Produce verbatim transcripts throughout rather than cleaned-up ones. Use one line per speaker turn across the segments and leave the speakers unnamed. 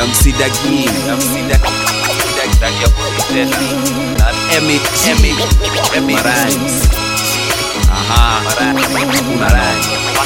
M C Dagi, M C Dagi, Dagi ya kutenda. Emi, Emi, Emi Rhymes. Aha, Marai.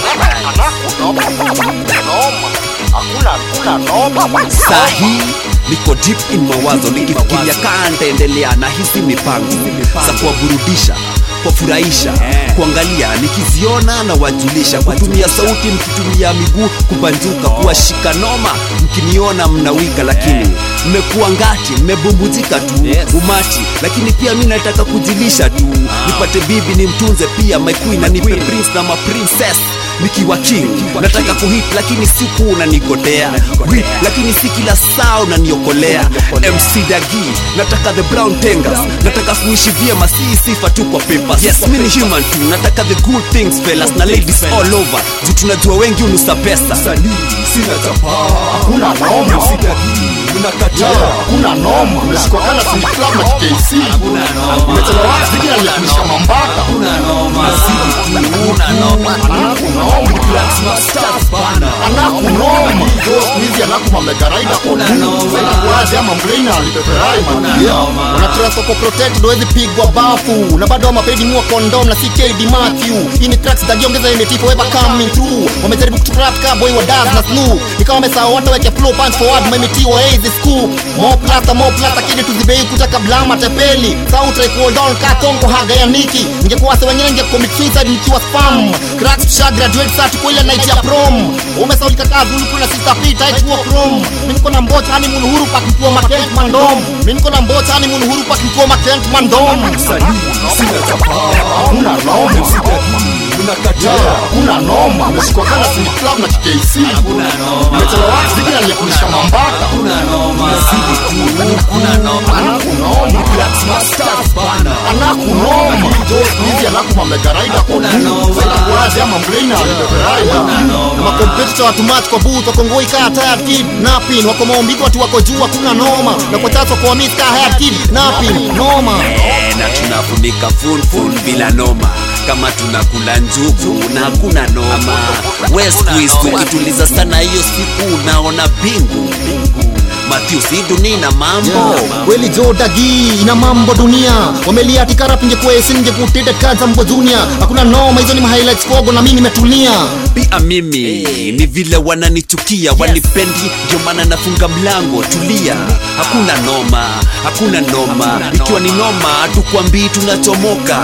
Hakuna kuna noma.
Sahi niko deep in mawazo nikifikiria kaa nitaendelea na hizi mipango za kuwaburudisha, kufurahisha, kuangalia nikiziona na wajulisha, kutumia sauti mkitumia miguu kubanjuka, kuwashika noma mkiniona mnawika, lakini mmekuwa ngati mmebumbuzika tu umati, lakini pia mimi nataka kujilisha tu, nipate bibi nimtunze pia my queen, na nipe prince na ma princess nikiwa king. Nataka kuhit lakini siku unanigotea, whip lakini si kila saa unaniokolea. M C Dagi, nataka the brown tengers, nataka kuishi vyema si sifa tu kwa papers. Yes, mimi ni human too, nataka the good things fellas na ladies all over, juu tunajua wengi unusa pesa.
Sani sina chapa,
Hakuna noma.
M C Dagi unakataa,
Hakuna noma. Umeshikwa kana si club na K C. Umechelewa wapi bila ya kuisha mambaka.
Hakuna noma, hakuna noma,
Hakuna noma.
stars bana.
Anakunoma. Hizi anakuma megaraida
Hakuna noma.
Wazi ama mbraina alipeperai man.
noma.
Unatrust kwa protect doezi pigwa bafu. Na bado mapedi mua condom na C K D Matthew. Ini tracks dagiongeza M T forever coming through. Wamejaribu kutrap ka boy wa Daz na Snoop. Ikawa wamesahau watu weke flow punch forward my M T wa Hazy school. More plata more plata kile tuzibei kutaka blama tepeli. Sauti hold on ka tongo haga ya Niki. Ningekuwa sawa nyenge commit suicide nikiwa spam. Cracks sha graduate sa tuko ile night ya prom. Umesahau kakaa zulu kuna sister Pita ituo chrome. Mimi niko na mbocha hani munhuru pa kituo makent mandom. Mimi niko na mbocha hani munhuru pa kituo makent mandom.
sani sina chapa,
Hakuna noma.
M C Dagi unakataa,
Hakuna noma. Umeshikwa kana si club na K C.
Hakuna noma,
Umechelewa wapi bila ya kuisha mambaka.
hakuna noma, hakuna noma,
Anakunoma.
stars bana.
Anakunoma. Hizi anakuma megaraida kwa wazi ama mbraina alipeperai man. Na makompetitor watu match kwa booth wako ngoi kaa tired kid napin, wako maombiko watu wako juu hakuna noma, na kwa tatu kwa miss kaa hard kid napin noma.
Eh, na tunafunika full full bila noma, kama tunakula njugu na hakuna noma. West Twist ukituliza sana hiyo siku unaona bingu Matthew si dunia na mambo.
Kweli Jo Dagi ina mambo dunia. Wamelia tikara pinge kwa esi nge kutete kaza mbo dunia. Hakuna noma, hizo ni ma highlights fogo na mimi nimetulia.
Pia mimi ni vile wananichukia, wanipendi ndio maana nafunga mlango. Tulia, hakuna noma, hakuna noma. Ikiwa ni noma hatukwambii tunachomoka.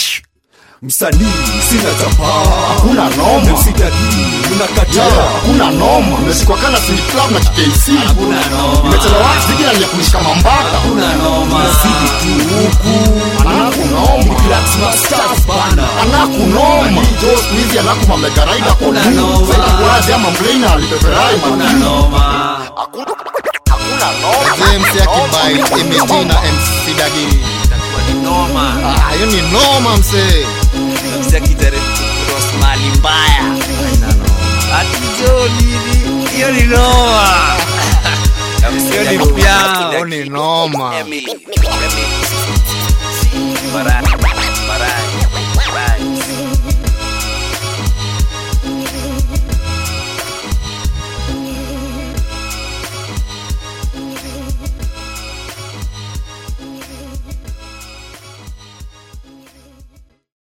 msanii sina chapa,
Hakuna noma.
M C Dagi unakataa,
Hakuna noma. Umeshikwa kana si club na K C.
Hakuna noma,
Umechelewa wapi bila ya kuishika mambaka.
hakuna noma,
Anakunoma.
stars bana.
Anakunoma. Hizi anakuma megaraida kwa wazi ama mbraina alipeperai man.
noma.
Hakuna noma. M C akibai M T na M C Dagi.
Itakuwa ni noma.
Ah, hiyo ni noma msee.
Mzee akijaribu kucross mali mbaya. Atizo nini? Hiyo ni noma. Hiyo ni pia.
Hiyo ni noma.
Emi. Emi. Bara.